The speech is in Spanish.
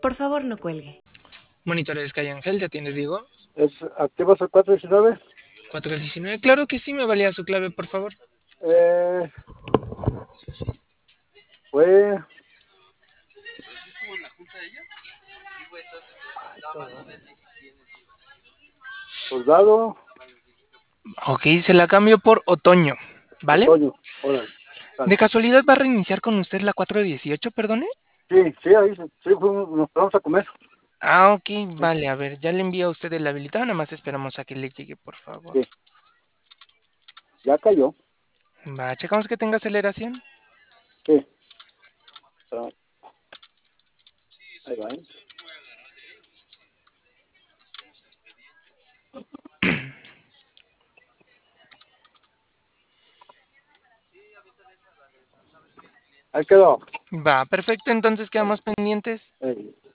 Por favor, no cuelgue. Monitores Calle Ángel, ¿te atiende Diego? ¿Activas el 419? 419, claro que sí, me valía su clave, por favor. Eh, fue... Soldado, Ok, se la cambio por otoño, ¿vale? otoño, órale. ¿De Dale. casualidad va a reiniciar con usted la 418, perdone? Sí, sí, ahí sí, nos vamos a comer. Ah, ok, Sí, vale, a ver, ya le envío a usted el habilitado, nada más esperamos a que le llegue, por favor. sí, ya cayó. Va, checamos que tenga aceleración. Sí. Ah, ahí va, ¿eh? Ahí quedó. Va, perfecto, entonces quedamos pendientes. Eh,